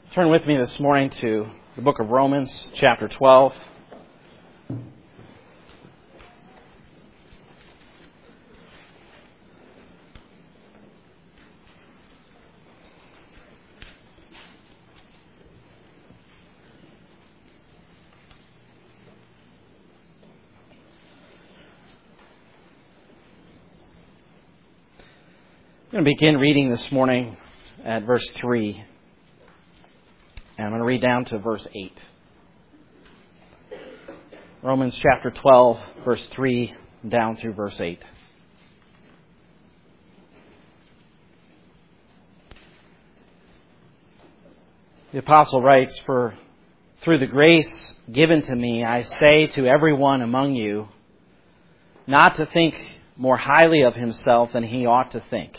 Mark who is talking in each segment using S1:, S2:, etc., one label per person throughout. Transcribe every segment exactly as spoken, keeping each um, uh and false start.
S1: Turn with me this morning to the book of Romans, chapter twelve. I'm going to begin reading this morning at verse three. And I'm going to read down to verse eight. Romans chapter twelve, verse three, down through verse eight. The apostle writes, "For through the grace given to me, I say to everyone among you, not to think more highly of himself than he ought to think,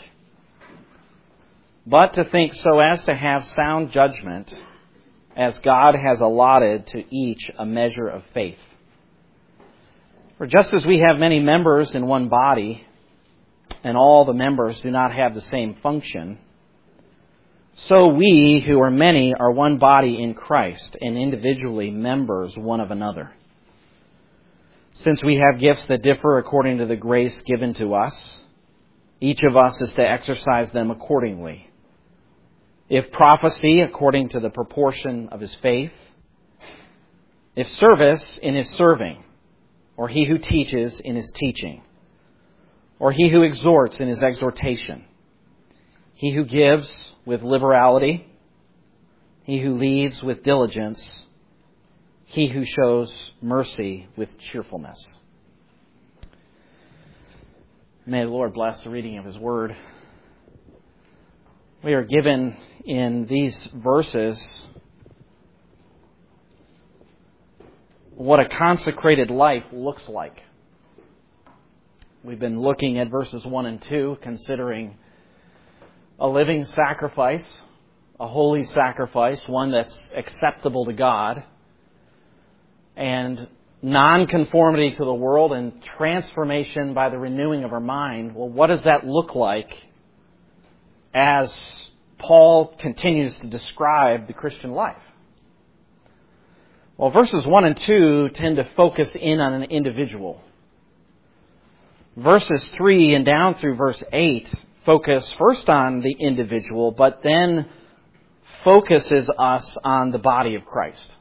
S1: but to think so as to have sound judgment, as God has allotted to each a measure of faith. For just as we have many members in one body, and all the members do not have the same function, so we who are many are one body in Christ, and individually members one of another. Since we have gifts that differ according to the grace given to us, each of us is to exercise them accordingly. If prophecy, according to the proportion of his faith. If service, in his serving. Or he who teaches, in his teaching. Or he who exhorts, in his exhortation. He who gives, with liberality. He who leads, with diligence. He who shows mercy, with cheerfulness." May the Lord bless the reading of his word. We are given in these verses what a consecrated life looks like. We've been looking at verses one and two, considering a living sacrifice, a holy sacrifice, one that's acceptable to God, and non-conformity to the world and transformation by the renewing of our mind. Well, what does that look like as Paul continues to describe the Christian life? Well, verses one and two tend to focus in on an individual. Verses three and down through verse eight focus first on the individual, but then focuses us on the body of Christ.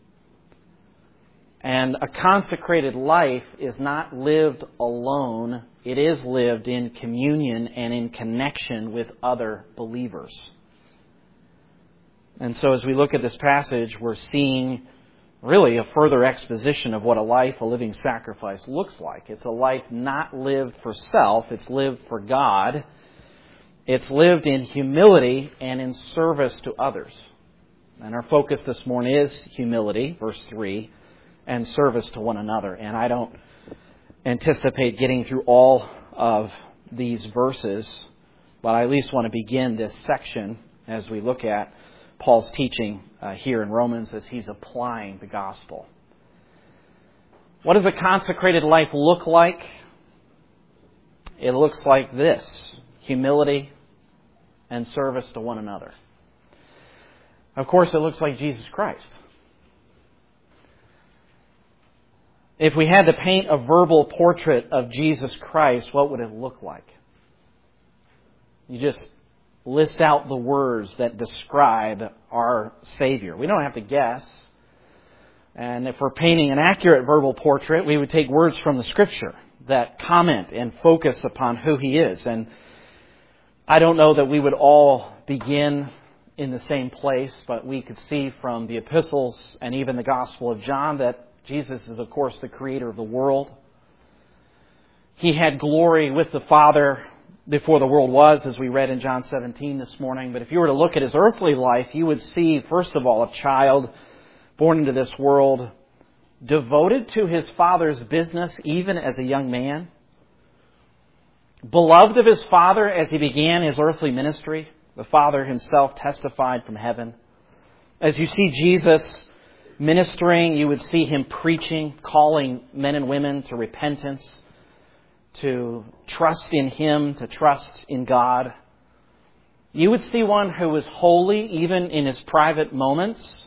S1: And a consecrated life is not lived alone. It is lived in communion and in connection with other believers. And so as we look at this passage, we're seeing really a further exposition of what a life, a living sacrifice looks like. It's a life not lived for self. It's lived for God. It's lived in humility and in service to others. And our focus this morning is humility, verse three, and service to one another. And I don't anticipate getting through all of these verses, but I at least want to begin this section as we look at Paul's teaching uh, here in Romans as he's applying the gospel. What does a consecrated life look like? It looks like this: humility and service to one another. Of course, it looks like Jesus Christ. If we had to paint a verbal portrait of Jesus Christ, what would it look like? You just list out the words that describe our Savior. We don't have to guess. And if we're painting an accurate verbal portrait, we would take words from the Scripture that comment and focus upon who He is. And I don't know that we would all begin in the same place, but we could see from the epistles and even the Gospel of John that Jesus is, of course, the creator of the world. He had glory with the Father before the world was, as we read in John seventeen this morning. But if you were to look at His earthly life, you would see, first of all, a child born into this world, devoted to His Father's business even as a young man, beloved of His Father as He began His earthly ministry. The Father Himself testified from heaven. As you see Jesus ministering, you would see Him preaching, calling men and women to repentance, to trust in Him, to trust in God. You would see one who was holy even in his private moments,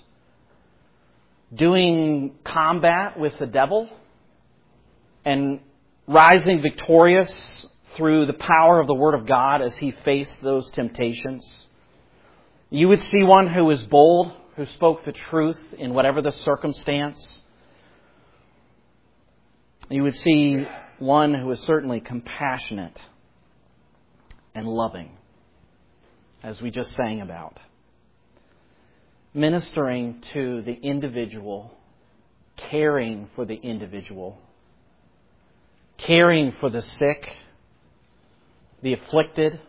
S1: doing combat with the devil and rising victorious through the power of the Word of God as he faced those temptations. You would see one who was bold, who spoke the truth in whatever the circumstance. You would see one who was certainly compassionate and loving, as we just sang about. Ministering to the individual, caring for the individual, caring for the sick, the afflicted,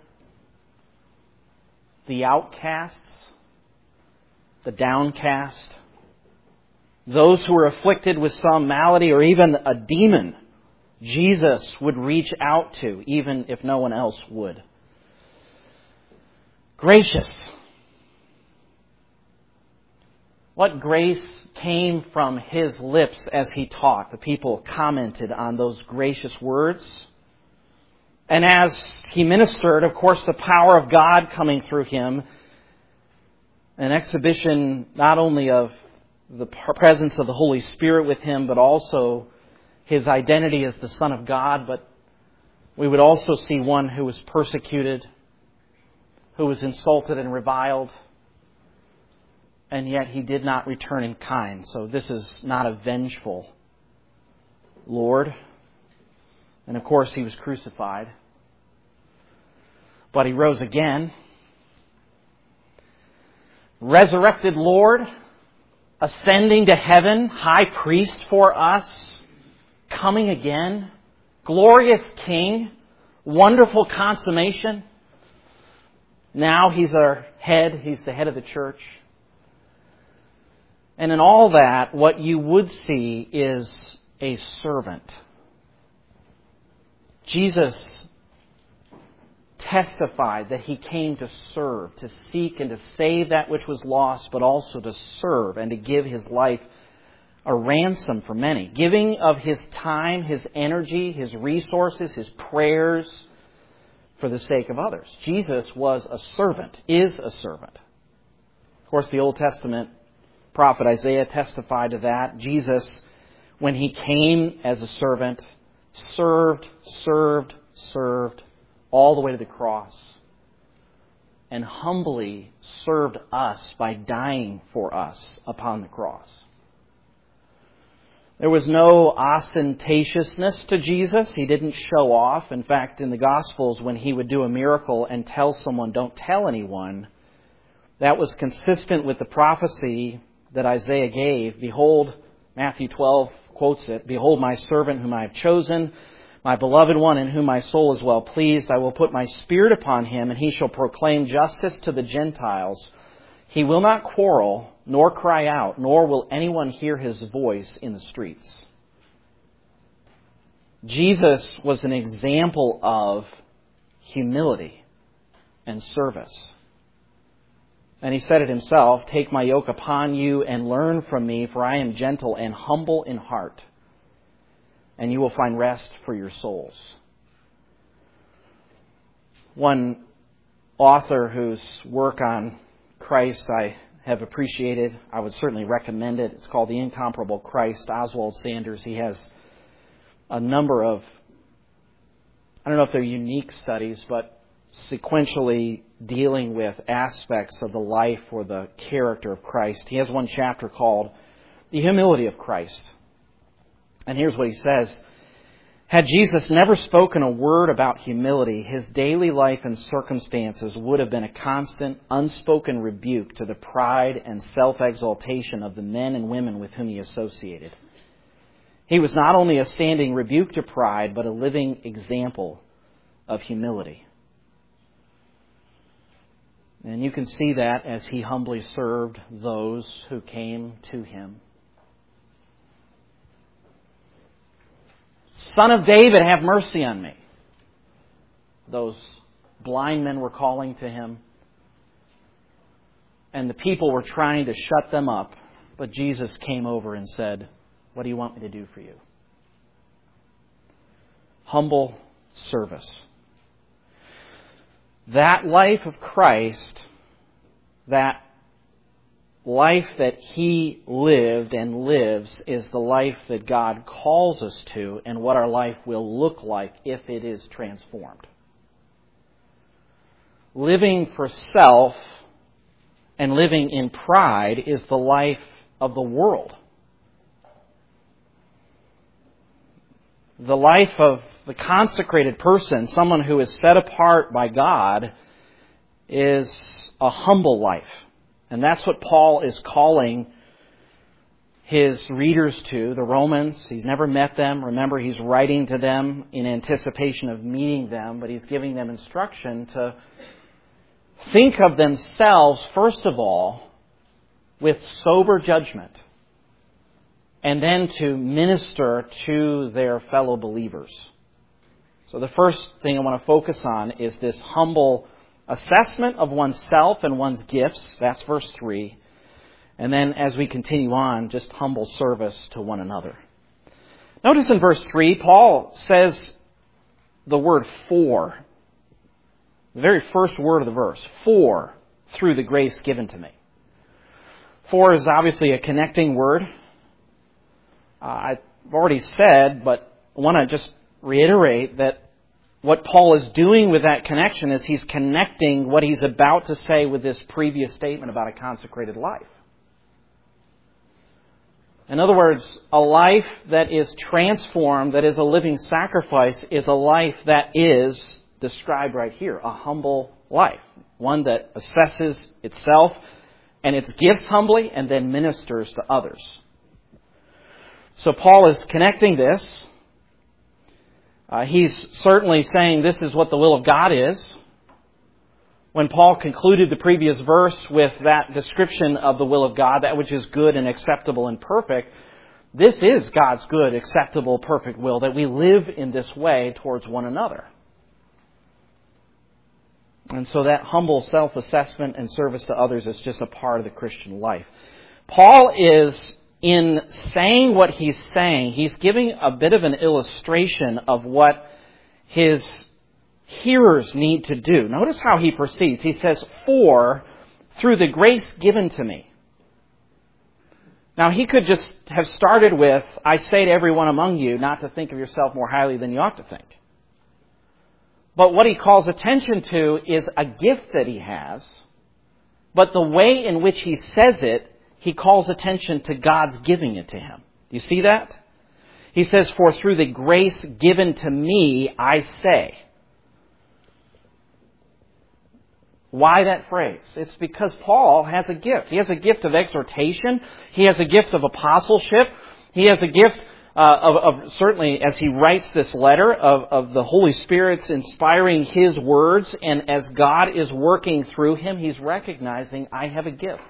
S1: the outcasts, the downcast, those who were afflicted with some malady or even a demon, Jesus would reach out to, even if no one else would. Gracious. What grace came from his lips as he taught? The people commented on those gracious words. And as he ministered, of course, the power of God coming through him, an exhibition not only of the presence of the Holy Spirit with him, but also his identity as the Son of God. But we would also see one who was persecuted, who was insulted and reviled, and yet he did not return in kind. So this is not a vengeful Lord. And of course he was crucified. But he rose again. Resurrected Lord, ascending to heaven, high priest for us, coming again, glorious King, wonderful consummation. Now he's our head, he's the head of the church. And in all that, what you would see is a servant. Jesus testified that he came to serve, to seek and to save that which was lost, but also to serve and to give his life a ransom for many. Giving of his time, his energy, his resources, his prayers for the sake of others. Jesus was a servant, is a servant. Of course, the Old Testament prophet Isaiah testified to that. Jesus, when he came as a servant, served, served, served, all the way to the cross, and humbly served us by dying for us upon the cross. There was no ostentatiousness to Jesus. He didn't show off. In fact, in the Gospels, when he would do a miracle and tell someone, don't tell anyone, that was consistent with the prophecy that Isaiah gave. Behold, Matthew twelve quotes it, behold my servant whom I have chosen, my beloved one in whom my soul is well pleased. I will put my spirit upon him, and he shall proclaim justice to the Gentiles. He will not quarrel, nor cry out, nor will anyone hear his voice in the streets. Jesus was an example of humility and service. And he said it himself, take my yoke upon you and learn from me, for I am gentle and humble in heart, and you will find rest for your souls. One author whose work on Christ I have appreciated, I would certainly recommend it. It's called The Incomparable Christ, Oswald Sanders. He has a number of, I don't know if they're unique studies, but sequentially dealing with aspects of the life or the character of Christ. He has one chapter called The Humility of Christ. And here's what he says. Had Jesus never spoken a word about humility, his daily life and circumstances would have been a constant, unspoken rebuke to the pride and self-exaltation of the men and women with whom he associated. He was not only a standing rebuke to pride, but a living example of humility. And you can see that as he humbly served those who came to him. Son of David, have mercy on me. Those blind men were calling to him, and the people were trying to shut them up. But Jesus came over and said, what do you want me to do for you? Humble service. that life of Christ, that life that He lived and lives, is the life that God calls us to, and what our life will look like if it is transformed. Living for self and living in pride is the life of the world. The life of the consecrated person, someone who is set apart by God, is a humble life. And that's what Paul is calling his readers to, the Romans. He's never met them. Remember, he's writing to them in anticipation of meeting them, but he's giving them instruction to think of themselves, first of all, with sober judgment, and then to minister to their fellow believers. So the first thing I want to focus on is this humble assessment of oneself and one's gifts. That's verse three. And then as we continue on, just humble service to one another. Notice in verse three, Paul says the word for. The very first word of the verse. For, through the grace given to me. For is obviously a connecting word. Uh, I've already said, but I want to just reiterate that what Paul is doing with that connection is he's connecting what he's about to say with this previous statement about a consecrated life. In other words, a life that is transformed, that is a living sacrifice, is a life that is described right here, a humble life. One that assesses itself and its gifts humbly and then ministers to others. So Paul is connecting this. Uh, he's certainly saying this is what the will of God is. When Paul concluded the previous verse with that description of the will of God, that which is good and acceptable and perfect, this is God's good, acceptable, perfect will, that we live in this way towards one another. And so that humble self-assessment and service to others is just a part of the Christian life. Paul is, in saying what he's saying, he's giving a bit of an illustration of what his hearers need to do. Notice how he proceeds. He says, for, through the grace given to me. Now, he could just have started with, I say to everyone among you not to think of yourself more highly than you ought to think. But what he calls attention to is a gift that he has, but the way in which he says it, he calls attention to God's giving it to him. Do you see that? He says, for through the grace given to me, I say. Why that phrase? It's because Paul has a gift. He has a gift of exhortation. He has a gift of apostleship. He has a gift uh, of, of, certainly, as he writes this letter, of, of the Holy Spirit's inspiring his words. And as God is working through him, he's recognizing, I have a gift.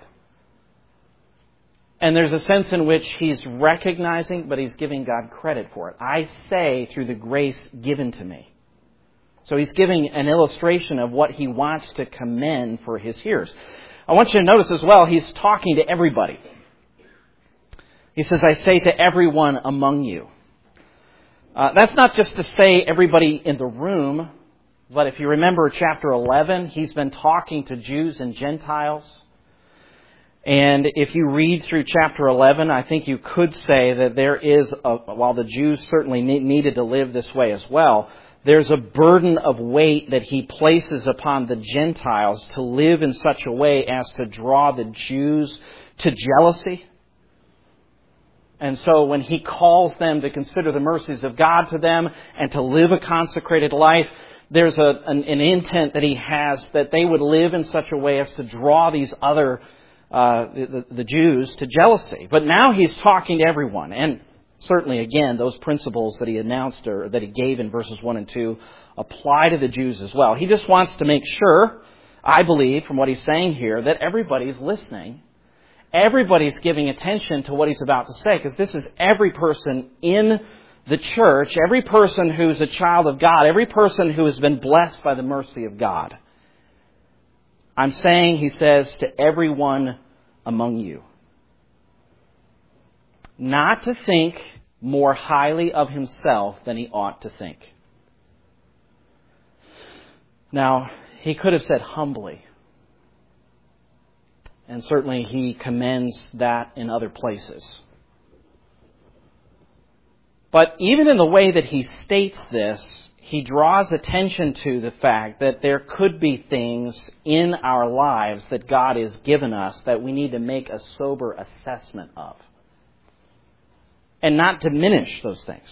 S1: And there's a sense in which he's recognizing, but he's giving God credit for it. I say through the grace given to me. So he's giving an illustration of what he wants to commend for his hearers. I want you to notice as well, he's talking to everybody. He says, I say to everyone among you. Uh, that's not just to say everybody in the room, but if you remember chapter eleven, he's been talking to Jews and Gentiles. And if you read through chapter eleven, I think you could say that there is, a, while the Jews certainly needed to live this way as well, there's a burden of weight that he places upon the Gentiles to live in such a way as to draw the Jews to jealousy. And so when he calls them to consider the mercies of God to them and to live a consecrated life, there's a, an, an intent that he has that they would live in such a way as to draw these other Uh, the, the Jews to jealousy. But now he's talking to everyone. And certainly, again, those principles that he announced or that he gave in verses one and two apply to the Jews as well. He just wants to make sure, I believe, from what he's saying here, that everybody's listening. Everybody's giving attention to what he's about to say, because this is every person in the church, every person who's a child of God, every person who has been blessed by the mercy of God. I'm saying, he says, to everyone among you, not to think more highly of himself than he ought to think. Now, he could have said humbly. And certainly he commends that in other places. But even in the way that he states this, he draws attention to the fact that there could be things in our lives that God has given us that we need to make a sober assessment of. And not diminish those things.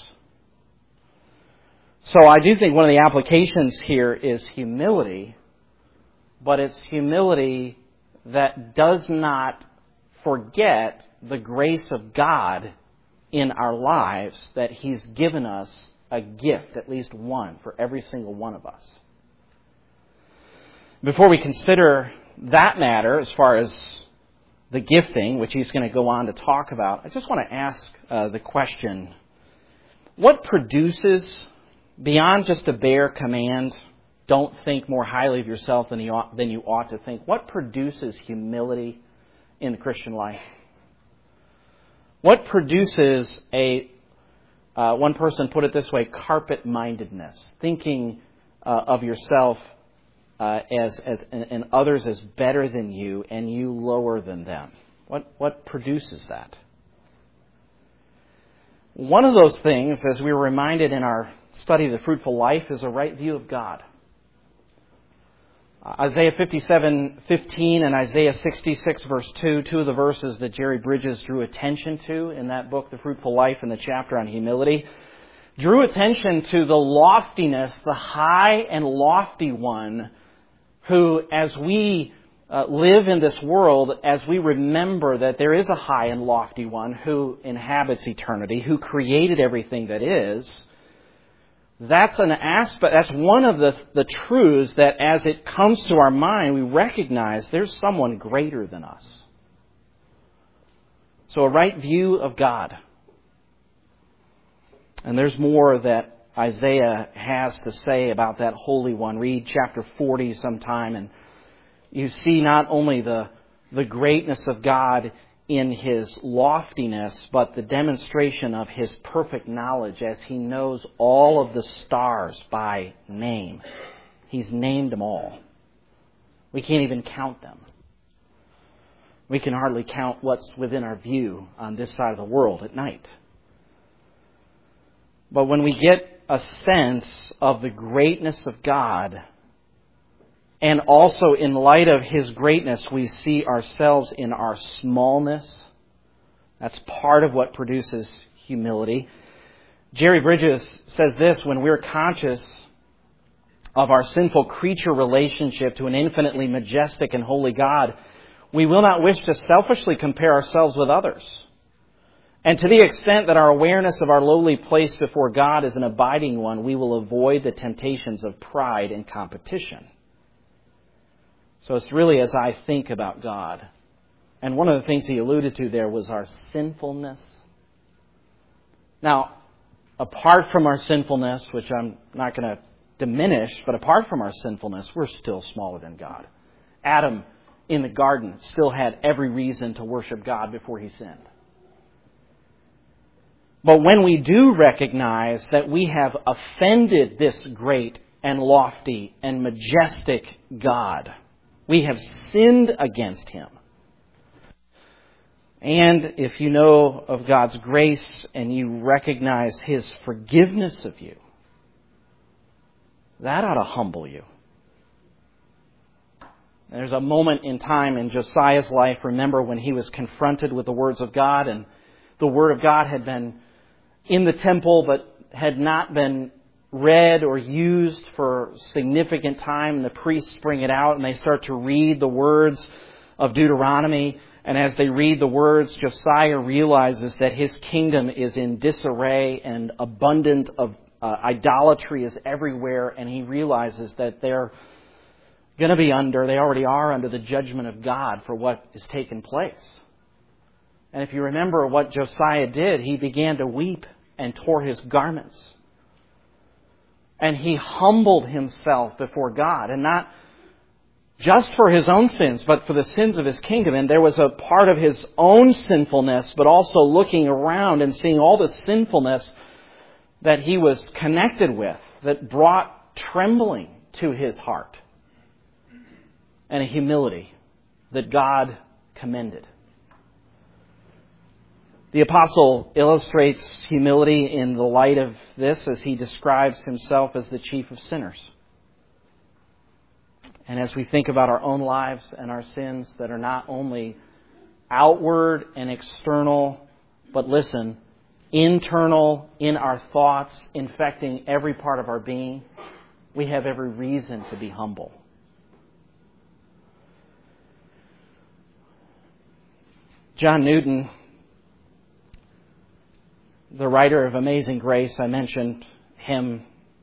S1: So I do think one of the applications here is humility, but it's humility that does not forget the grace of God in our lives, that He's given us a gift, at least one, for every single one of us. Before we consider that matter, as far as the gifting, which he's going to go on to talk about, I just want to ask uh, the question, what produces, beyond just a bare command, don't think more highly of yourself than you ought, than you ought to think, what produces humility in the Christian life? What produces a, uh, one person put it this way, carpet-mindedness, thinking uh, of yourself uh, as, as and, and others as better than you and you lower than them? What, what produces that? One of those things, as we were reminded in our study of the fruitful life, is a right view of God. Isaiah fifty-seven fifteen and Isaiah sixty-six verse two, two of the verses that Jerry Bridges drew attention to in that book, The Fruitful Life, in the chapter on humility, drew attention to the loftiness, the high and lofty one who, as we uh, live in this world, as we remember that there is a high and lofty one who inhabits eternity, who created everything that is, that's an aspect, that's one of the, the truths that as it comes to our mind, we recognize there's someone greater than us. So a right view of God. And there's more that Isaiah has to say about that Holy One. Read chapter forty sometime and you see not only the, the greatness of God in His loftiness, but the demonstration of His perfect knowledge as He knows all of the stars by name. He's named them all. We can't even count them. We can hardly count what's within our view on this side of the world at night. But when we get a sense of the greatness of God, and also in light of His greatness, we see ourselves in our smallness. That's part of what produces humility. Jerry Bridges says this, when we're conscious of our sinful creature relationship to an infinitely majestic and holy God, we will not wish to selfishly compare ourselves with others. And to the extent that our awareness of our lowly place before God is an abiding one, we will avoid the temptations of pride and competition. So it's really as I think about God. And one of the things he alluded to there was our sinfulness. Now, apart from our sinfulness, which I'm not going to diminish, but apart from our sinfulness, we're still smaller than God. Adam in the garden still had every reason to worship God before he sinned. But when we do recognize that we have offended this great and lofty and majestic God, we have sinned against Him. And if you know of God's grace and you recognize His forgiveness of you, that ought to humble you. There's a moment in time in Josiah's life, remember, when he was confronted with the words of God, and the Word of God had been in the temple but had not been read or used for significant time, and the priests bring it out and they start to read the words of Deuteronomy. And as they read the words, Josiah realizes that his kingdom is in disarray and abundant of uh, idolatry is everywhere, and he realizes that they're going to be under, they already are under the judgment of God for what has taken place. And if you remember what Josiah did, he began to weep and tore his garments. And he humbled himself before God, and not just for his own sins, but for the sins of his kingdom. And there was a part of his own sinfulness, but also looking around and seeing all the sinfulness that he was connected with that brought trembling to his heart. and a humility that God commended. The apostle illustrates humility in the light of this as he describes himself as the chief of sinners. And as we think about our own lives and our sins that are not only outward and external, but listen, internal in our thoughts, infecting every part of our being, we have every reason to be humble. John Newton, the writer of Amazing Grace, I mentioned him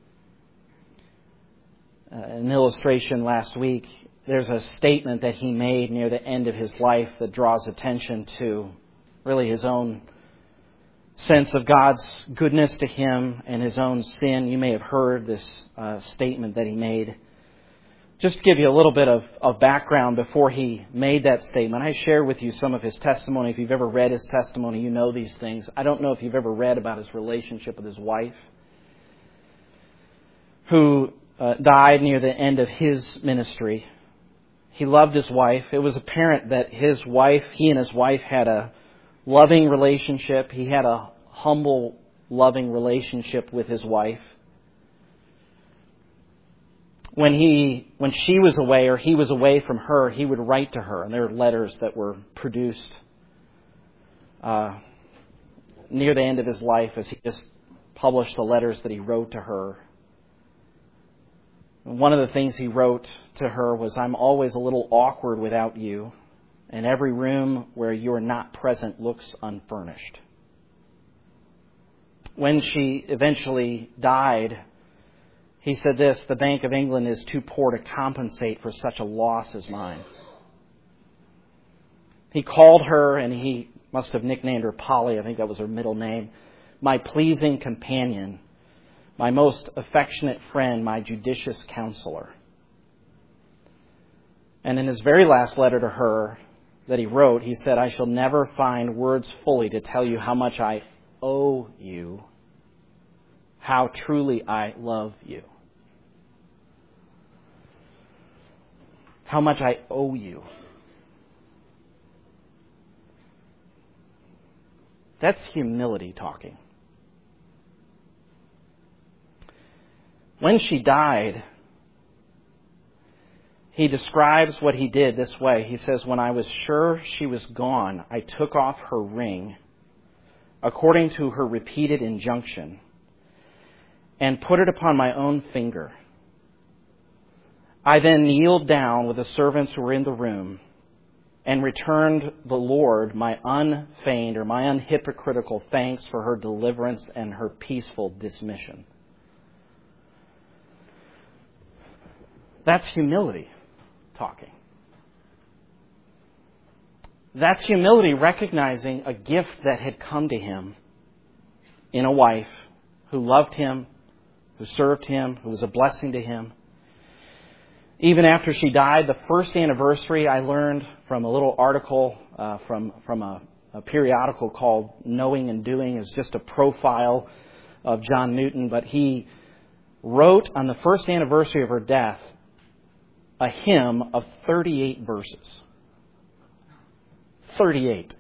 S1: uh, an illustration last week. There's a statement that he made near the end of his life that draws attention to really his own sense of God's goodness to him and his own sin. You may have heard this uh, statement that he made. Just to give you a little bit of, of background before he made that statement, I share with you some of his testimony. If you've ever read his testimony, you know these things. I don't know if you've ever read about his relationship with his wife, who uh, died near the end of his ministry. He loved his wife. It was apparent that his wife, he and his wife had a loving relationship. He had a humble, loving relationship with his wife. When he, when she was away or he was away from her, he would write to her, and there are letters that were produced uh, near the end of his life as he just published the letters that he wrote to her. One of the things he wrote to her was, "I'm always a little awkward without you, and every room where you are not present looks unfurnished." When she eventually died, he said this, "The Bank of England is too poor to compensate for such a loss as mine." He called her, and he must have nicknamed her Polly, I think that was her middle name, "my pleasing companion, my most affectionate friend, my judicious counselor." And in his very last letter to her that he wrote, he said, "I shall never find words fully to tell you how much I owe you, how truly I love you." How much I owe you. That's humility talking. When she died, he describes what he did this way. He says, "When I was sure she was gone, I took off her ring, according to her repeated injunction, and put it upon my own finger. I then kneeled down with the servants who were in the room and returned the Lord my unfeigned or my unhypocritical thanks for her deliverance and her peaceful dismission." That's humility talking. That's humility recognizing a gift that had come to him in a wife who loved him, who served him, who was a blessing to him. Even after she died, the first anniversary, I learned from a little article uh, from, from a, a periodical called Knowing and Doing. It's just a profile of John Newton. But he wrote on the first anniversary of her death a hymn of thirty-eight verses. thirty-eight.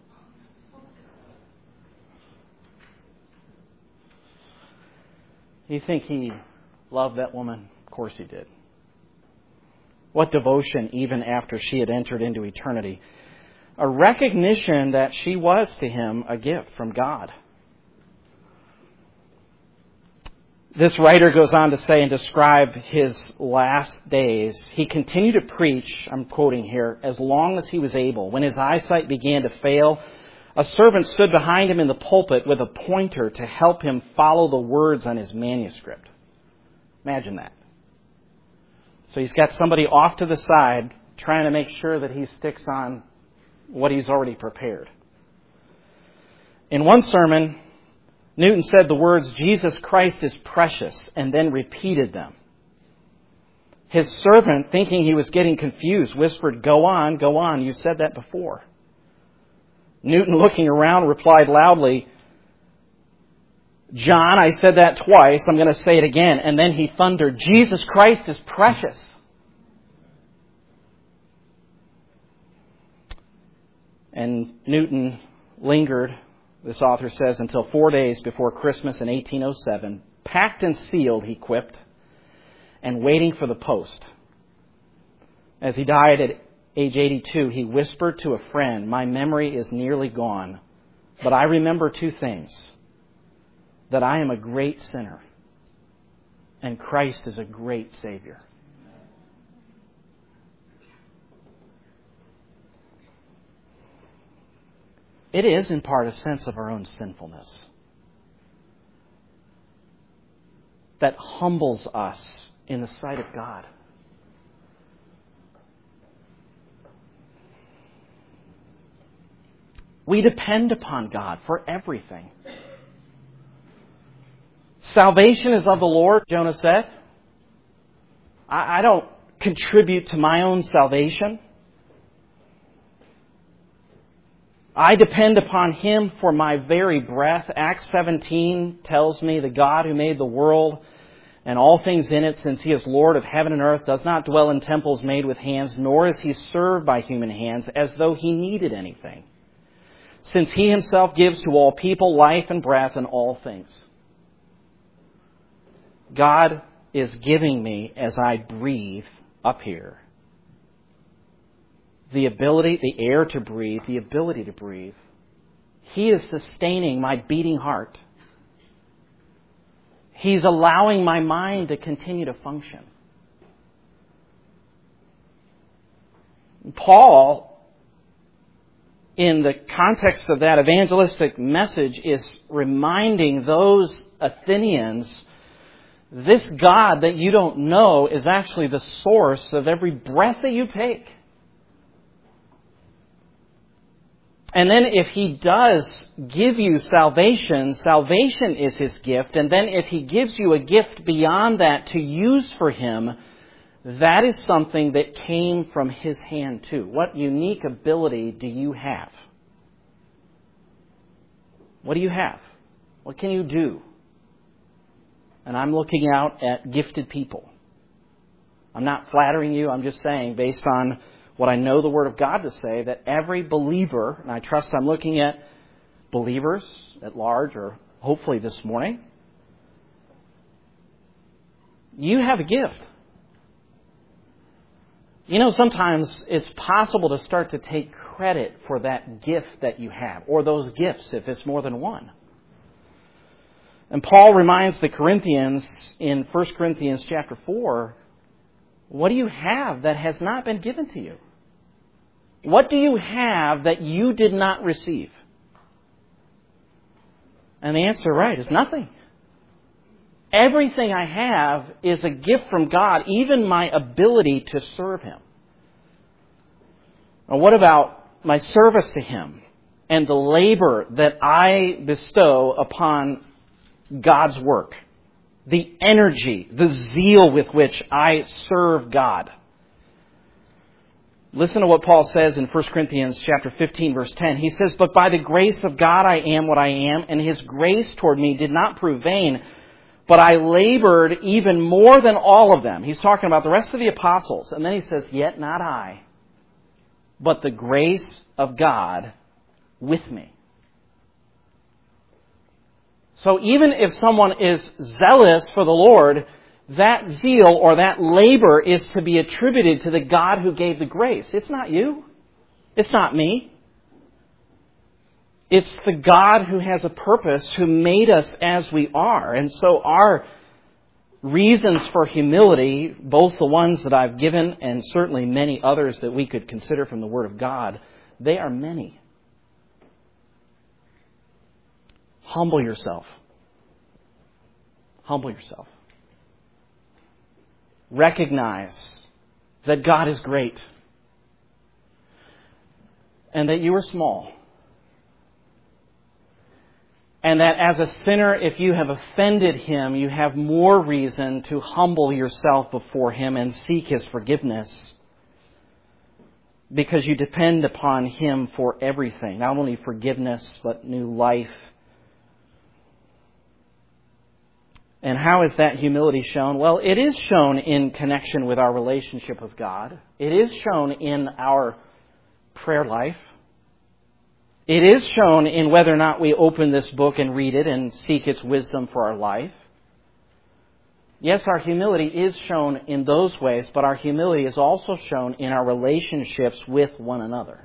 S1: You think he loved that woman? Of course he did. What devotion even after she had entered into eternity. A recognition that she was to him a gift from God. This writer goes on to say and describe his last days. He continued to preach, I'm quoting here, as long as he was able. When his eyesight began to fail, a servant stood behind him in the pulpit with a pointer to help him follow the words on his manuscript. Imagine that. So he's got somebody off to the side trying to make sure that he sticks on what he's already prepared. In one sermon, Newton said the words, "Jesus Christ is precious," and then repeated them. His servant, thinking he was getting confused, whispered, "Go on, go on, you said that before." Newton, looking around, replied loudly, "John, I said that twice. I'm going to say it again." And then he thundered, "Jesus Christ is precious." And Newton lingered, this author says, until four days before Christmas in eighteen oh seven, packed and sealed, he quipped, and waiting for the post. As he died at age eighty-two, he whispered to a friend, "My memory is nearly gone, but I remember two things, that I am a great sinner, and Christ is a great Savior." It is, in part, a sense of our own sinfulness that humbles us in the sight of God. We depend upon God for everything. Salvation is of the Lord, Jonah said. I, I don't contribute to my own salvation. I depend upon Him for my very breath. Acts seventeen tells me the God who made the world and all things in it, since He is Lord of heaven and earth, does not dwell in temples made with hands, nor is He served by human hands as though He needed anything, since He Himself gives to all people life and breath and all things. God is giving me, as I breathe up here, the ability, the air to breathe, the ability to breathe. He is sustaining my beating heart. He's allowing my mind to continue to function. Paul, in the context of that evangelistic message, is reminding those Athenians, this God that you don't know is actually the source of every breath that you take. And then if He does give you salvation, salvation is His gift. And then if He gives you a gift beyond that to use for Him, that is something that came from His hand too. What unique ability do you have? What do you have? What can you do? And I'm looking out at gifted people. I'm not flattering you. I'm just saying, based on what I know the Word of God to say, that every believer, and I trust I'm looking at believers at large, or hopefully this morning, you have a gift. You know, sometimes it's possible to start to take credit for that gift that you have, or those gifts if it's more than one. And Paul reminds the Corinthians in First Corinthians chapter four, what do you have that has not been given to you? What do you have that you did not receive? And the answer, right, is nothing. Everything I have is a gift from God, even my ability to serve Him. Now, what about my service to Him and the labor that I bestow upon God's work? The energy, the zeal with which I serve God. Listen to what Paul says in First Corinthians chapter fifteen, verse ten. He says, "But by the grace of God I am what I am, and His grace toward me did not prove vain, but I labored even more than all of them." He's talking about the rest of the apostles. And then he says, "Yet not I, but the grace of God with me." So even if someone is zealous for the Lord, that zeal or that labor is to be attributed to the God who gave the grace. It's not you. It's not me. It's the God who has a purpose, who made us as we are. And so our reasons for humility, both the ones that I've given and certainly many others that we could consider from the Word of God, they are many. Humble yourself. Humble yourself. Recognize that God is great and that you are small. And that as a sinner, if you have offended Him, you have more reason to humble yourself before Him and seek His forgiveness, because you depend upon Him for everything. Not only forgiveness, but new life. And how is that humility shown? Well, it is shown in connection with our relationship with God. It is shown in our prayer life. It is shown in whether or not we open this book and read it and seek its wisdom for our life. Yes, our humility is shown in those ways, but our humility is also shown in our relationships with one another.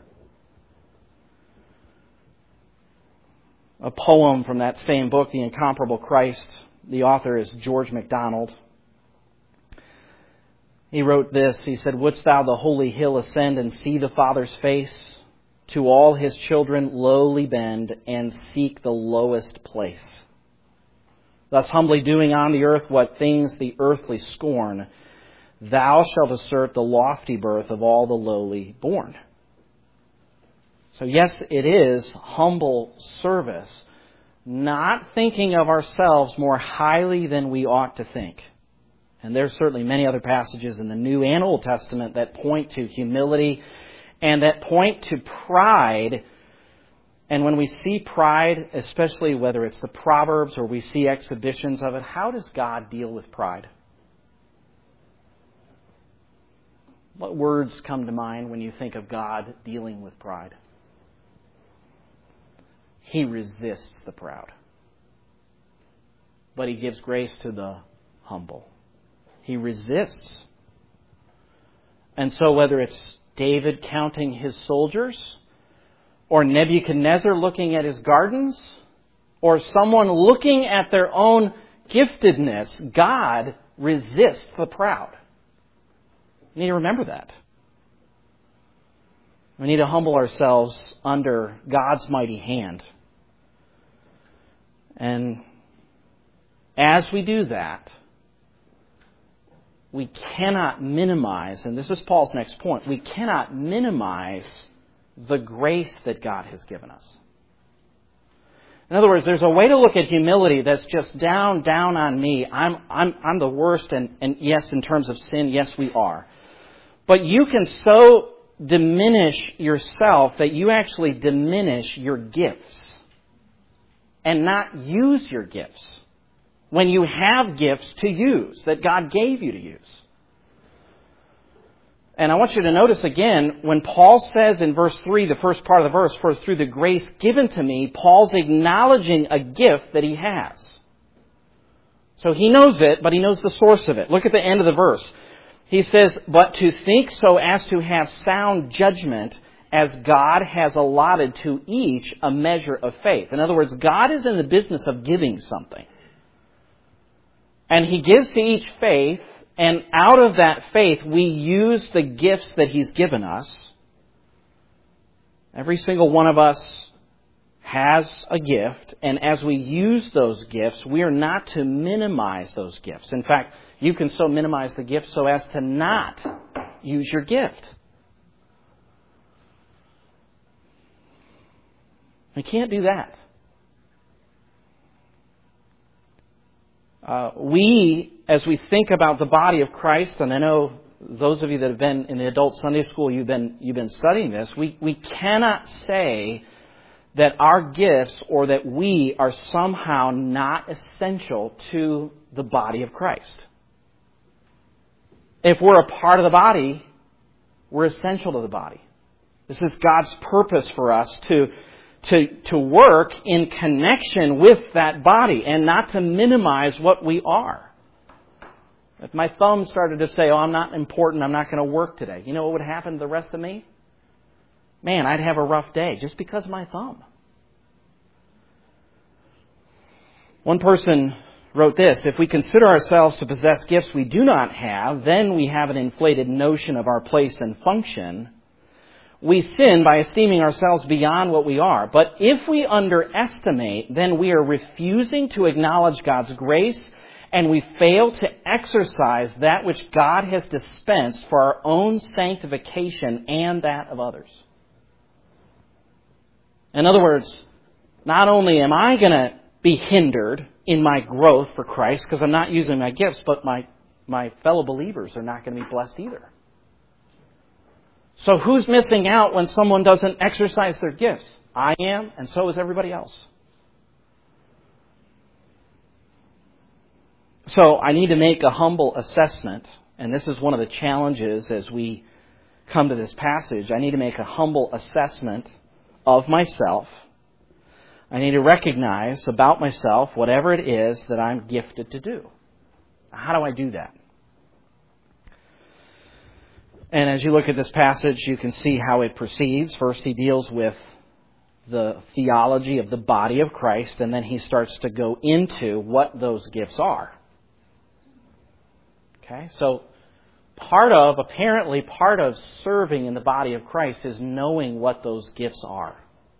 S1: A poem from that same book, The Incomparable Christ. The author is George MacDonald. He wrote this. He said, "Wouldst thou the holy hill ascend and see the Father's face? To all His children lowly bend and seek the lowest place. Thus humbly doing on the earth what things the earthly scorn, thou shalt assert the lofty birth of all the lowly born." So yes, it is humble service, not thinking of ourselves more highly than we ought to think. And there's certainly many other passages in the New and Old Testament that point to humility and that point to pride. And when we see pride, especially whether it's the Proverbs or we see exhibitions of it, how does God deal with pride? What words come to mind when you think of God dealing with pride? He resists the proud, but He gives grace to the humble. He resists. And so whether it's David counting his soldiers, or Nebuchadnezzar looking at his gardens, or someone looking at their own giftedness, God resists the proud. We need to remember that. We need to humble ourselves under God's mighty hand. And as we do that, we cannot minimize, and this is Paul's next point, we cannot minimize the grace that God has given us. In other words, there's a way to look at humility that's just down, down on me. I'm, I'm, I'm the worst, and, and yes, in terms of sin, yes, we are. But you can so diminish yourself that you actually diminish your gifts and not use your gifts when you have gifts to use that God gave you to use. And I want you to notice again, when Paul says in verse three, the first part of the verse, "For through the grace given to me," Paul's acknowledging a gift that he has. So he knows it, but he knows the source of it. Look at the end of the verse. He says, "But to think so as to have sound judgment, as God has allotted to each a measure of faith." In other words, God is in the business of giving something. And He gives to each faith, and out of that faith, we use the gifts that He's given us. Every single one of us has a gift, and as we use those gifts, we are not to minimize those gifts. In fact, you can so minimize the gift so as to not use your gift. We can't do that. Uh, we, as we think about the body of Christ, and I know those of you that have been in the adult Sunday school, you've been you've been studying this, we, we cannot say that our gifts or that we are somehow not essential to the body of Christ. If we're a part of the body, we're essential to the body. This is God's purpose for us to To, to work in connection with that body and not to minimize what we are. If my thumb started to say, "Oh, I'm not important, I'm not going to work today," you know what would happen to the rest of me? Man, I'd have a rough day just because of my thumb. One person wrote this: "If we consider ourselves to possess gifts we do not have, then we have an inflated notion of our place and function. We sin by esteeming ourselves beyond what we are. But if we underestimate, then we are refusing to acknowledge God's grace, and we fail to exercise that which God has dispensed for our own sanctification and that of others." In other words, not only am I going to be hindered in my growth for Christ because I'm not using my gifts, but my, my fellow believers are not going to be blessed either. So who's missing out when someone doesn't exercise their gifts? I am, and so is everybody else. So I need to make a humble assessment, and this is one of the challenges as we come to this passage. I need to make a humble assessment of myself. I need to recognize about myself whatever it is that I'm gifted to do. How do I do that? And as you look at this passage, you can see how it proceeds. First, he deals with the theology of the body of Christ, and then he starts to go into what those gifts are. Okay, so part of, apparently part of serving in the body of Christ is knowing what those gifts are.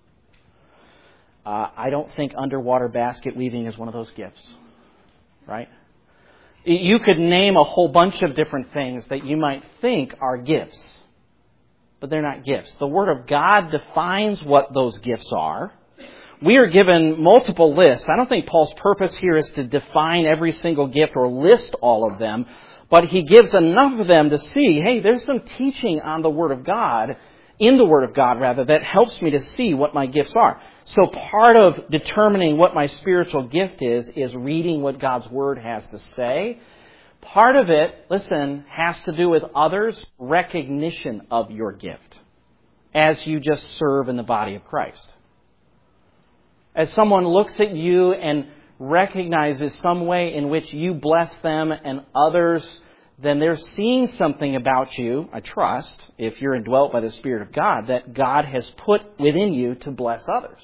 S1: Uh, I don't think underwater basket weaving is one of those gifts, right? You could name a whole bunch of different things that you might think are gifts, but they're not gifts. The Word of God defines what those gifts are. We are given multiple lists. I don't think Paul's purpose here is to define every single gift or list all of them, but he gives enough of them to see, hey, there's some teaching on the Word of God, in the Word of God rather, that helps me to see what my gifts are. So part of determining what my spiritual gift is, is reading what God's Word has to say. Part of it, listen, has to do with others' recognition of your gift as you just serve in the body of Christ. As someone looks at you and recognizes some way in which you bless them and others, then they're seeing something about you, I trust, if you're indwelt by the Spirit of God, that God has put within you to bless others.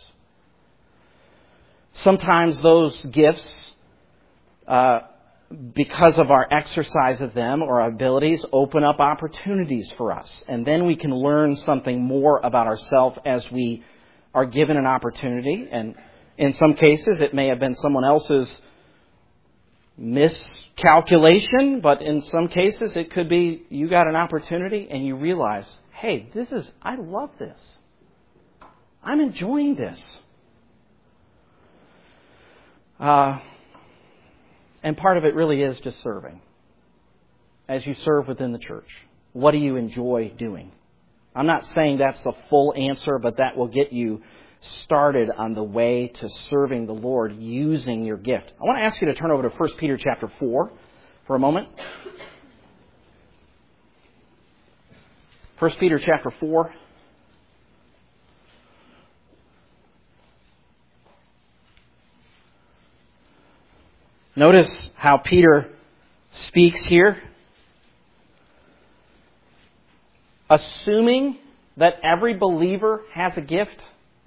S1: Sometimes those gifts, uh, because of our exercise of them or our abilities, open up opportunities for us. And then we can learn something more about ourselves as we are given an opportunity. And in some cases, it may have been someone else's miscalculation, but in some cases, it could be you got an opportunity and you realize, hey, this is, I love this. I'm enjoying this. Uh, and part of it really is just serving. As you serve within the church, what do you enjoy doing? I'm not saying that's the full answer, but that will get you started on the way to serving the Lord using your gift. I want to ask you to turn over to First Peter chapter four for a moment. First Peter chapter four. Notice how Peter speaks here. Assuming that every believer has a gift.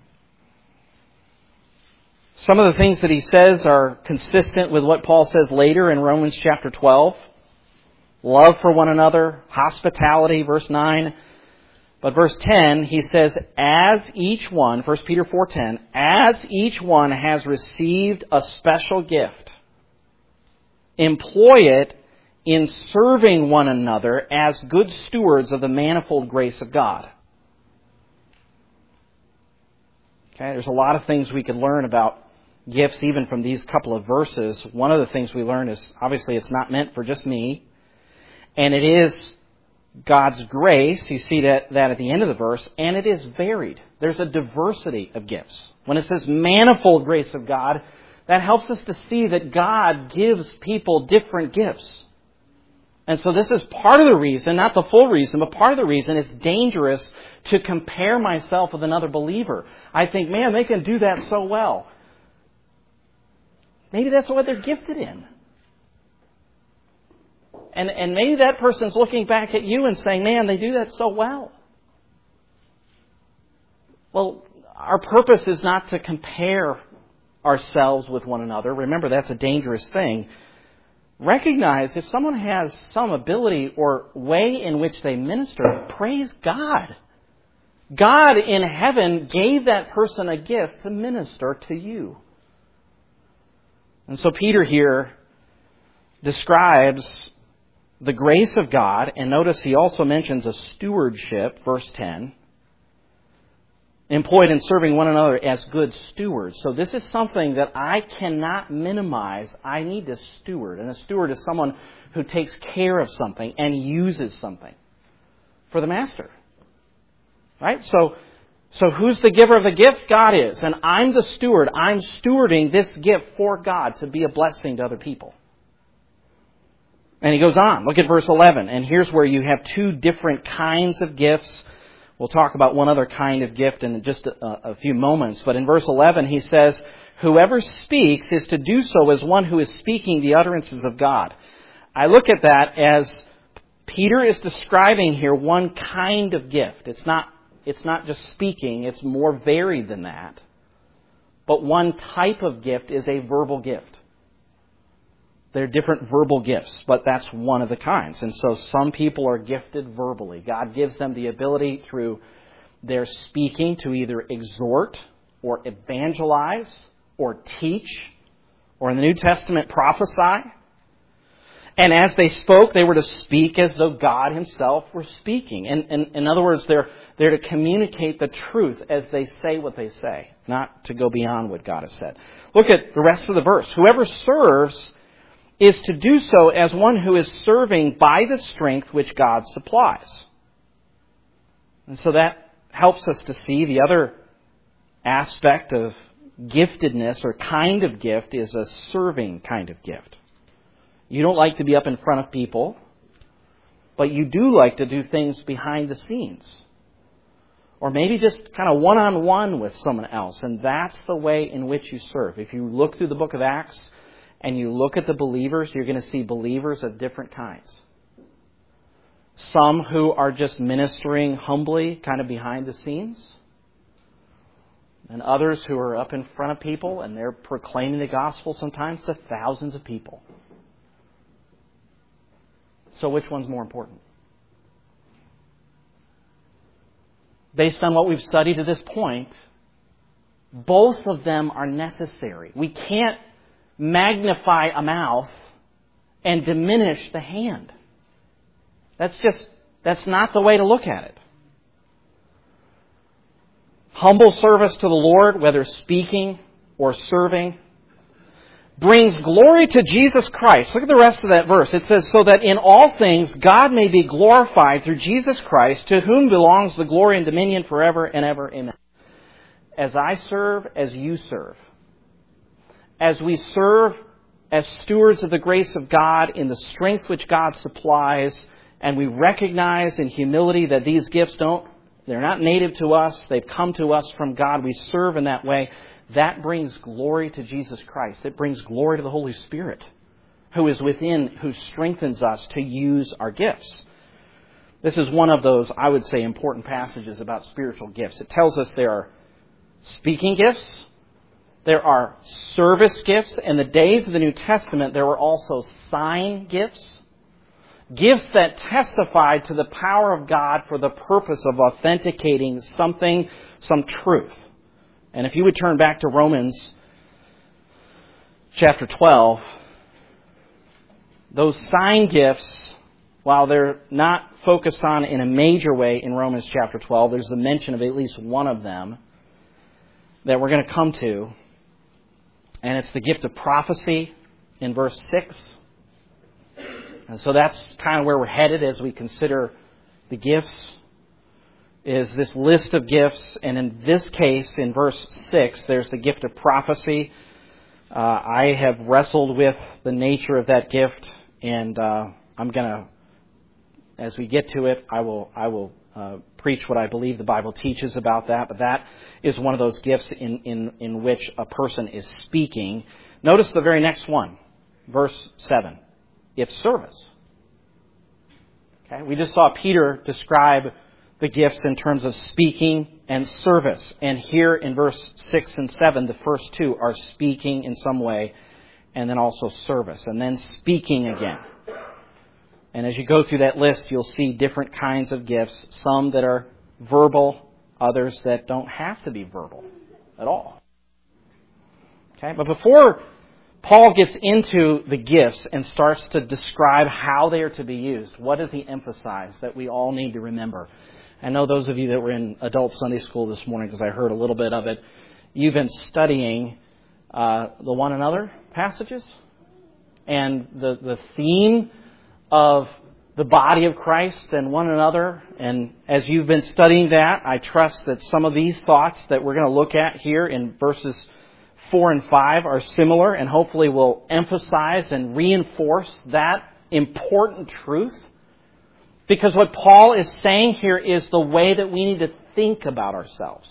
S1: Some of the things that he says are consistent with what Paul says later in Romans chapter twelve. Love for one another, hospitality, verse nine. But verse ten, he says, as each one, First Peter four ten, as each one has received a special gift, employ it in serving one another as good stewards of the manifold grace of God. Okay, there's a lot of things we could learn about gifts even from these couple of verses. One of the things we learn is, obviously, it's not meant for just me. And it is God's grace. You see that, that at the end of the verse. And it is varied. There's a diversity of gifts. When it says manifold grace of God, that helps us to see that God gives people different gifts. And so this is part of the reason, not the full reason, but part of the reason it's dangerous to compare myself with another believer. I think, man, they can do that so well. Maybe that's what they're gifted in. And, and maybe that person's looking back at you and saying, man, they do that so well. Well, our purpose is not to compare ourselves with one another. Remember, that's a dangerous thing. Recognize if someone has some ability or way in which they minister, praise God. God in heaven gave that person a gift to minister to you. And so Peter here describes the grace of God, and notice he also mentions a stewardship, verse ten. Employed in serving one another as good stewards. So this is something that I cannot minimize. I need to steward. And a steward is someone who takes care of something and uses something for the master. Right? So, so who's the giver of the gift? God is. And I'm the steward. I'm stewarding this gift for God to be a blessing to other people. And he goes on. Look at verse eleven. And here's where you have two different kinds of gifts. We'll talk about one other kind of gift in just a, a few moments. But in verse eleven, he says, whoever speaks is to do so as one who is speaking the utterances of God. I look at that as Peter is describing here one kind of gift. It's not, it's not just speaking. It's more varied than that. But one type of gift is a verbal gift. There are different verbal gifts, but that's one of the kinds. And so some people are gifted verbally. God gives them the ability through their speaking to either exhort or evangelize or teach, or in the New Testament, prophesy. And as they spoke, they were to speak as though God Himself were speaking. And, and in other words, they're, they're to communicate the truth as they say what they say, not to go beyond what God has said. Look at the rest of the verse. Whoever serves is to do so as one who is serving by the strength which God supplies. And so that helps us to see the other aspect of giftedness or kind of gift is a serving kind of gift. You don't like to be up in front of people, but you do like to do things behind the scenes. Or maybe just kind of one-on-one with someone else. And that's the way in which you serve. If you look through the book of Acts and you look at the believers, you're going to see believers of different kinds. Some who are just ministering humbly, kind of behind the scenes. And others who are up in front of people and they're proclaiming the gospel sometimes to thousands of people. So which one's more important? Based on what we've studied to this point, both of them are necessary. We can't magnify a mouth and diminish the hand. That's just, that's not the way to look at it. Humble service to the Lord, whether speaking or serving, brings glory to Jesus Christ. Look at the rest of that verse. It says, so that in all things God may be glorified through Jesus Christ, to whom belongs the glory and dominion forever and ever. Amen. As I serve, as you serve. As we serve as stewards of the grace of God in the strength which God supplies, and we recognize in humility that these gifts don't, they're not native to us, they've come to us from God, we serve in that way. That brings glory to Jesus Christ. It brings glory to the Holy Spirit, who is within, who strengthens us to use our gifts. This is one of those, I would say, important passages about spiritual gifts. It tells us there are speaking gifts, there are service gifts. In the days of the New Testament, there were also sign gifts, gifts that testified to the power of God for the purpose of authenticating something, some truth. And if you would turn back to Romans chapter twelve, those sign gifts, while they're not focused on in a major way in Romans chapter twelve, there's a mention of at least one of them that we're going to come to. And it's the gift of prophecy in verse six. And so that's kind of where we're headed as we consider the gifts. Is this list of gifts, and in this case, in verse six, there's the gift of prophecy. Uh, I have wrestled with the nature of that gift, and uh, I'm going to, as we get to it, I will I will uh, preach what I believe the Bible teaches about that. But that is one of those gifts in, in, in which a person is speaking. Notice the very next one, verse seven. It's service. Okay, we just saw Peter describe the gifts in terms of speaking and service. And here in verse six and seven, the first two are speaking in some way, and then also service, and then speaking again. And as you go through that list, you'll see different kinds of gifts, some that are verbal, others that don't have to be verbal at all. Okay, but before Paul gets into the gifts and starts to describe how they are to be used, what does he emphasize that we all need to remember? I know those of you that were in adult Sunday school this morning, because I heard a little bit of it, you've been studying uh, the one another passages. And the, the theme of the body of Christ and one another. And as you've been studying that, I trust that some of these thoughts that we're going to look at here in verses four and five are similar, and hopefully will emphasize and reinforce that important truth Because what Paul is saying here is the way that we need to think about ourselves.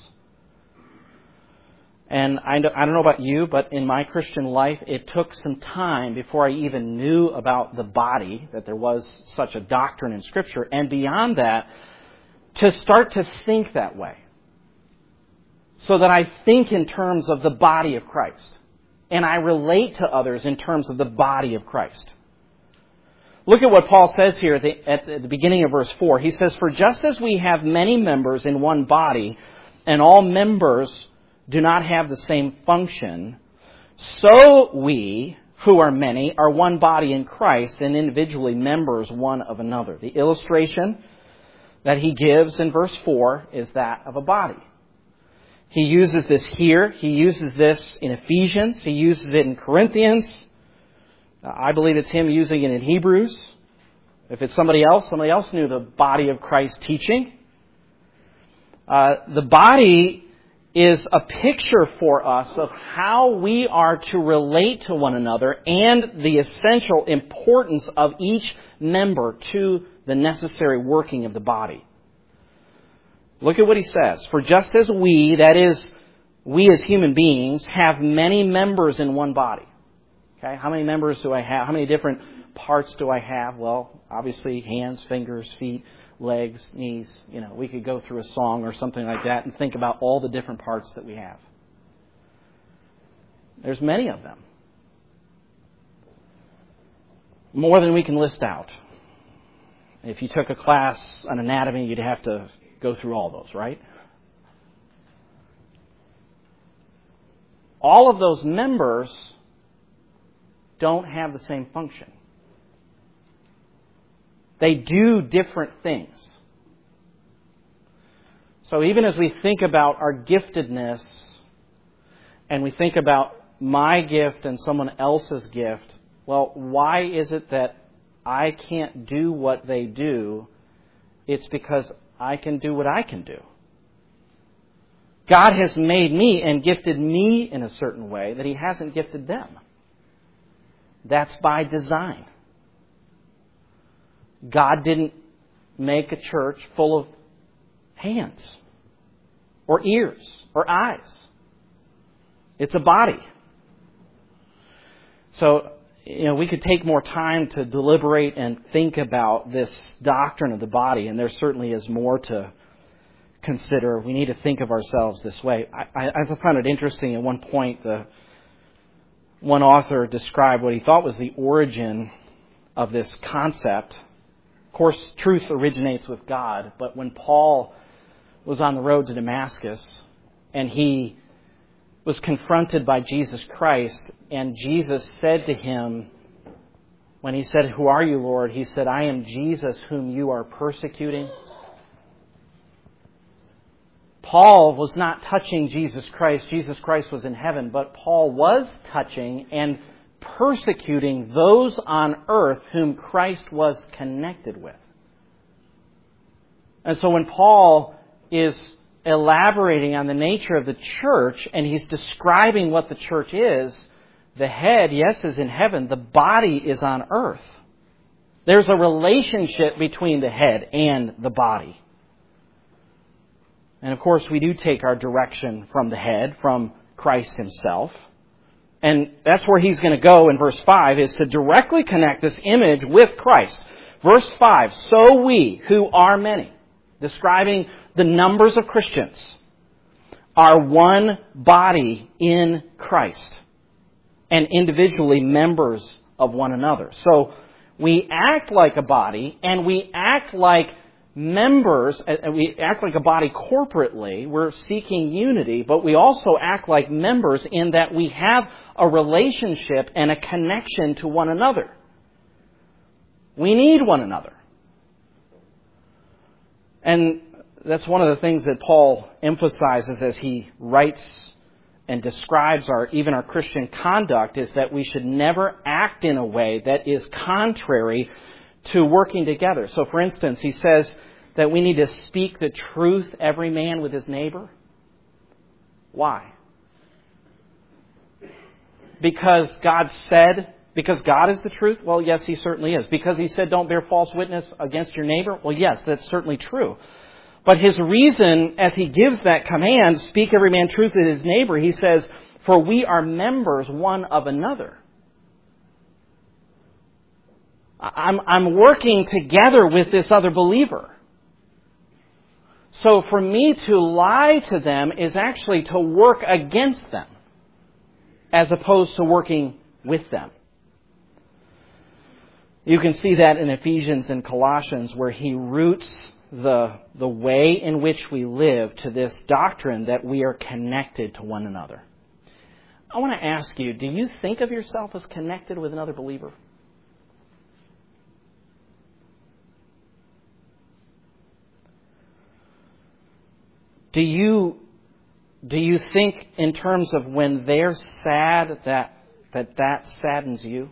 S1: And I don't know about you, but in my Christian life, it took some time before I even knew about the body, that there was such a doctrine in Scripture, and beyond that, to start to think that way. So that I think in terms of the body of Christ. And I relate to others in terms of the body of Christ. Look at what Paul says here at the, at the beginning of verse four. He says, "For just as we have many members in one body, and all members do not have the same function, so we, who are many, are one body in Christ and individually members one of another." The illustration that he gives in verse four is that of a body. He uses this here. He uses this in Ephesians. He uses it in Corinthians. I believe it's him using it in Hebrews. If it's somebody else, somebody else knew the body of Christ's teaching. Uh, the body is a picture for us of how we are to relate to one another and the essential importance of each member to the necessary working of the body. Look at what he says. "For just as we, that is, we as human beings, have many members in one body." Okay, how many members do I have? How many different parts do I have? Well, obviously hands, fingers, feet, legs, knees. You know, we could go through a song or something like that and think about all the different parts that we have. There's many of them. More than we can list out. If you took a class on anatomy, you'd have to go through all those, right? All of those members don't have the same function. They do different things. So even as we think about our giftedness and we think about my gift and someone else's gift, well, why is it that I can't do what they do? It's because I can do what I can do. God has made me and gifted me in a certain way that He hasn't gifted them. That's by design. God didn't make a church full of hands or ears or eyes. It's a body. So, you know, we could take more time to deliberate and think about this doctrine of the body, and there certainly is more to consider. We need to think of ourselves this way. I, I, I found it interesting at one point, the one author described what he thought was the origin of this concept. Of course, truth originates with God, but when Paul was on the road to Damascus and he was confronted by Jesus Christ, and Jesus said to him, when he said, "Who are you, Lord?" he said, "I am Jesus whom you are persecuting." Paul was not touching Jesus Christ. Jesus Christ was in heaven, but Paul was touching and persecuting those on earth whom Christ was connected with. And so when Paul is elaborating on the nature of the church, and he's describing what the church is, the head, yes, is in heaven. The body is on earth. There's a relationship between the head and the body. And of course, we do take our direction from the head, from Christ Himself. And that's where he's going to go in verse five, is to directly connect this image with Christ. Verse five, "So we, who are many," describing the numbers of Christians, "are one body in Christ and individually members of one another." So we act like a body, and we act like members, and we act like a body corporately. We're seeking unity, but we also act like members in that we have a relationship and a connection to one another. We need one another. And that's one of the things that Paul emphasizes as he writes and describes our even our Christian conduct, is that we should never act in a way that is contrary to working together. So, for instance, he says that we need to speak the truth, every man with his neighbor. Why? Because God said Because God is the truth? Well, yes, He certainly is. Because He said, don't bear false witness against your neighbor? Well, yes, that's certainly true. But His reason, as He gives that command, speak every man truth to his neighbor, He says, for we are members one of another. I'm, I'm working together with this other believer. So for me to lie to them is actually to work against them, as opposed to working with them. You can see that in Ephesians and Colossians, where he roots the, the way in which we live to this doctrine that we are connected to one another. I want to ask you, do you think of yourself as connected with another believer? Do you, do you think in terms of when they're sad that that, that saddens you?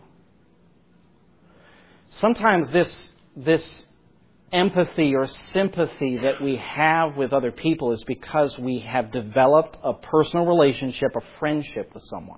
S1: Sometimes this, this empathy or sympathy that we have with other people is because we have developed a personal relationship, a friendship with someone.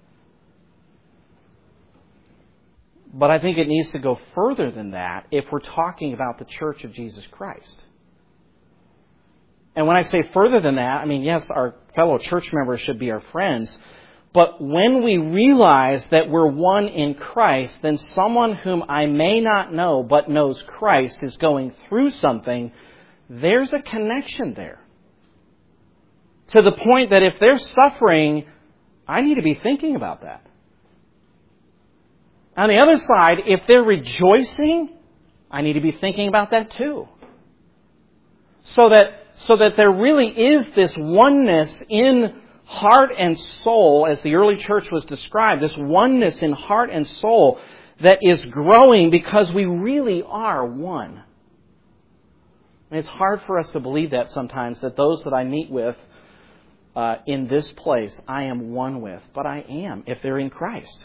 S1: But I think it needs to go further than that if we're talking about the Church of Jesus Christ. And when I say further than that, I mean, yes, our fellow church members should be our friends. But when we realize that we're one in Christ, then someone whom I may not know but knows Christ is going through something, there's a connection there. To the point that if they're suffering, I need to be thinking about that. On the other side, if they're rejoicing, I need to be thinking about that too. So that So that there really is this oneness in heart and soul, as the early church was described, this oneness in heart and soul that is growing because we really are one. And it's hard for us to believe that sometimes, that those that I meet with uh, in this place, I am one with. But I am, if they're in Christ.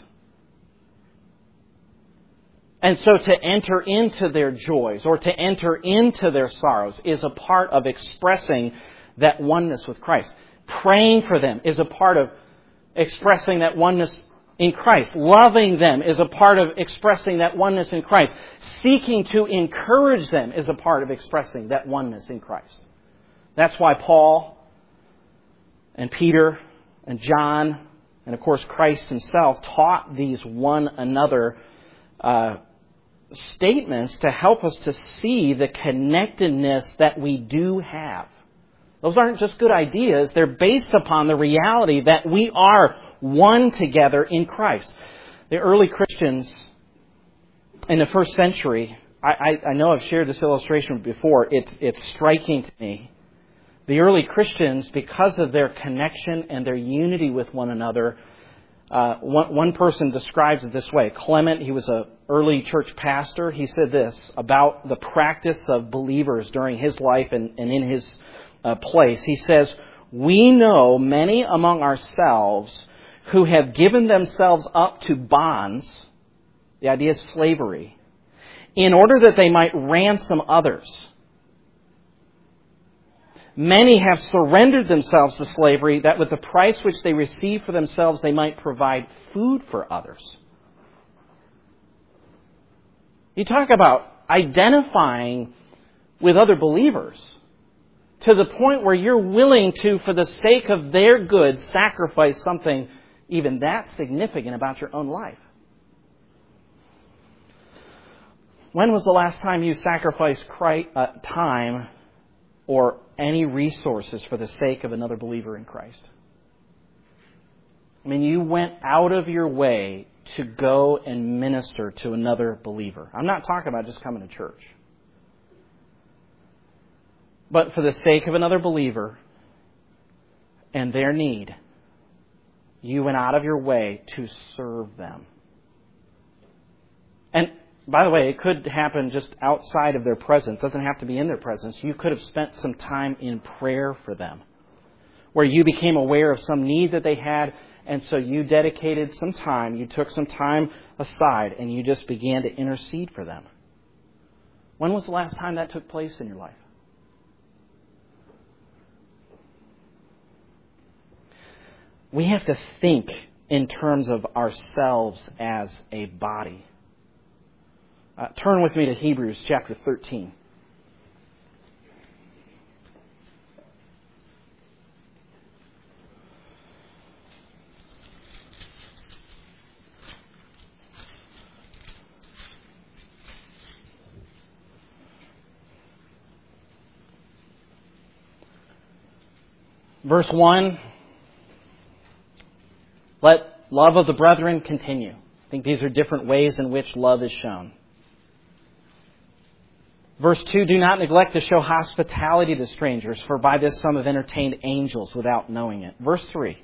S1: And so to enter into their joys or to enter into their sorrows is a part of expressing that oneness with Christ. Praying for them is a part of expressing that oneness in Christ. Loving them is a part of expressing that oneness in Christ. Seeking to encourage them is a part of expressing that oneness in Christ. That's why Paul and Peter and John and, of course, Christ Himself taught these one another uh, statements to help us to see the connectedness that we do have. Those aren't just good ideas. They're based upon the reality that we are one together in Christ. The early Christians in the first century, I, I, I know I've shared this illustration before. It's, it's striking to me. The early Christians, because of their connection and their unity with one another, Uh, one, one person describes it this way. Clement, he was an early church pastor. He said this about the practice of believers during his life and, and in his uh, place. He says, "We know many among ourselves who have given themselves up to bonds," the idea is slavery, "in order that they might ransom others. Many have surrendered themselves to slavery, that with the price which they receive for themselves, they might provide food for others." You talk about identifying with other believers to the point where you're willing to, for the sake of their good, sacrifice something even that significant about your own life. When was the last time you sacrificed time or any resources for the sake of another believer in Christ? I mean, you went out of your way to go and minister to another believer. I'm not talking about just coming to church. But for the sake of another believer and their need, you went out of your way to serve them. And by the way, it could happen just outside of their presence. It doesn't have to be in their presence. You could have spent some time in prayer for them, where you became aware of some need that they had, and so you dedicated some time, you took some time aside, and you just began to intercede for them. When was the last time that took place in your life? We have to think in terms of ourselves as a body. Uh, turn with me to Hebrews chapter thirteen. Verse one, let love of the brethren continue. I think these are different ways in which love is shown. Verse two, do not neglect to show hospitality to strangers, for by this some have entertained angels without knowing it. Verse three,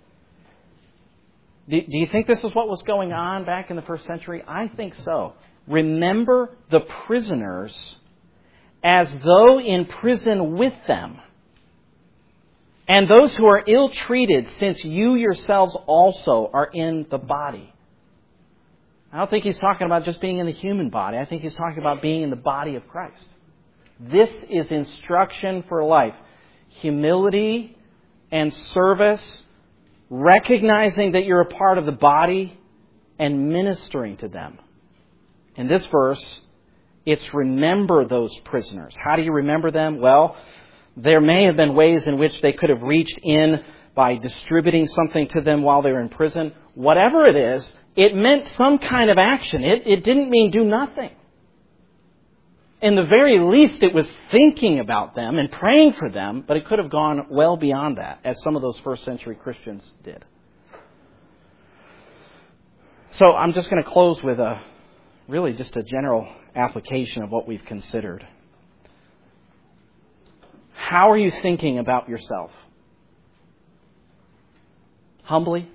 S1: do, do you think this is what was going on back in the first century? I think so. Remember the prisoners as though in prison with them, and those who are ill-treated, since you yourselves also are in the body. I don't think he's talking about just being in the human body. I think he's talking about being in the body of Christ. This is instruction for life. Humility and service, recognizing that you're a part of the body, and ministering to them. In this verse, it's remember those prisoners. How do you remember them? Well, there may have been ways in which they could have reached in by distributing something to them while they were in prison. Whatever it is, it meant some kind of action. It, it didn't mean do nothing. In the very least, it was thinking about them and praying for them, but it could have gone well beyond that, as some of those first century Christians did. So I'm just going to close with a really just a general application of what we've considered. How are you thinking about yourself? Humbly?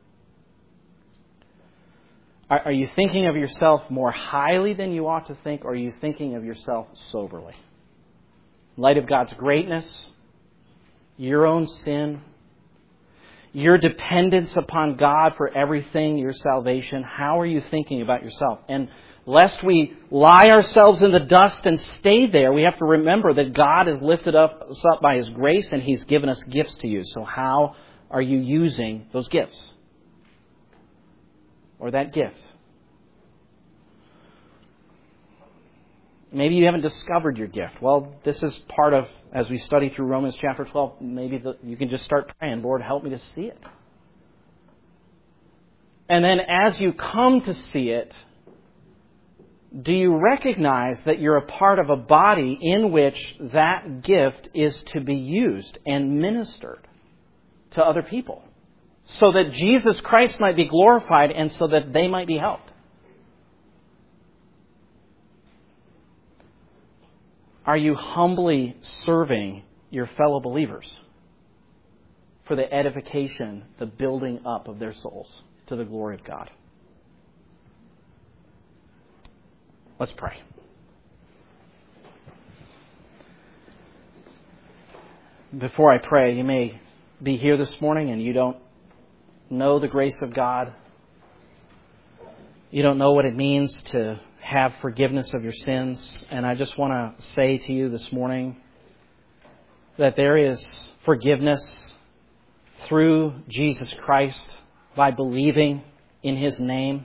S1: Are, are you thinking of yourself more highly than you ought to think, or are you thinking of yourself soberly? In light of God's greatness, your own sin, your dependence upon God for everything, your salvation, how are you thinking about yourself? And lest we lie ourselves in the dust and stay there, we have to remember that God has lifted up, us up by His grace, and He's given us gifts to use. So how are you using those gifts? Or that gift? Maybe you haven't discovered your gift. Well, this is part of, as we study through Romans chapter twelve, maybe the, you can just start praying, Lord, help me to see it. And then as you come to see it, do you recognize that you're a part of a body in which that gift is to be used and ministered to other people, so that Jesus Christ might be glorified and so that they might be helped? Are you humbly serving your fellow believers for the edification, the building up of their souls to the glory of God? Let's pray. Before I pray, you may be here this morning and you don't know the grace of God. You don't know what it means to have forgiveness of your sins. And I just want to say to you this morning that there is forgiveness through Jesus Christ by believing in His name,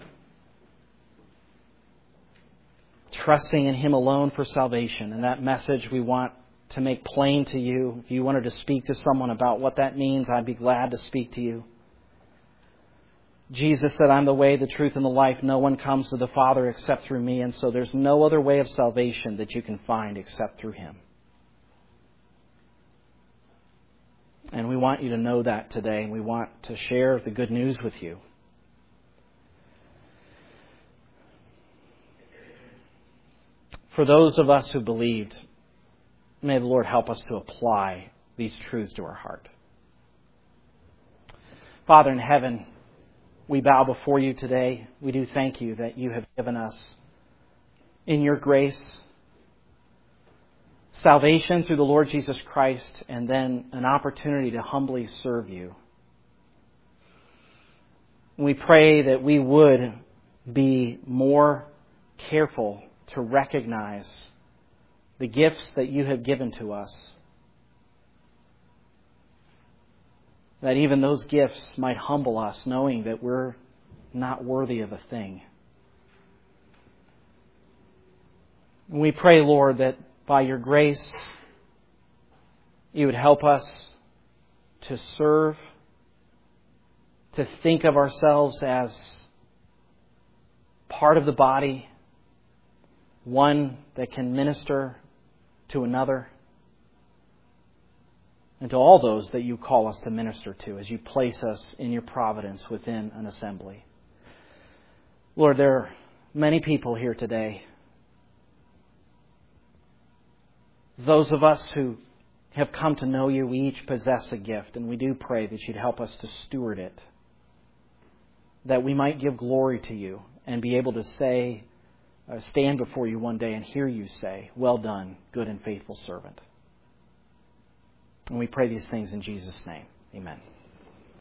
S1: trusting in Him alone for salvation. And that message we want to make plain to you. If you wanted to speak to someone about what that means, I'd be glad to speak to you. Jesus said, I'm the way, the truth, and the life. No one comes to the Father except through me. And so there's no other way of salvation that you can find except through Him. And we want you to know that today. And we want to share the good news with you. For those of us who believed, may the Lord help us to apply these truths to our heart. Father in heaven, we bow before you today. We do thank you that you have given us, in your grace, salvation through the Lord Jesus Christ, and then an opportunity to humbly serve you. We pray that we would be more careful to recognize the gifts that you have given to us, that even those gifts might humble us, knowing that we're not worthy of a thing. And we pray, Lord, that by your grace, you would help us to serve, to think of ourselves as part of the body, one that can minister to another, and to all those that you call us to minister to as you place us in your providence within an assembly. Lord, there are many people here today. Those of us who have come to know you, we each possess a gift, and we do pray that you'd help us to steward it, that we might give glory to you and be able to say, uh, stand before you one day and hear you say, "Well done, good and faithful servant." And we pray these things in Jesus' name. Amen.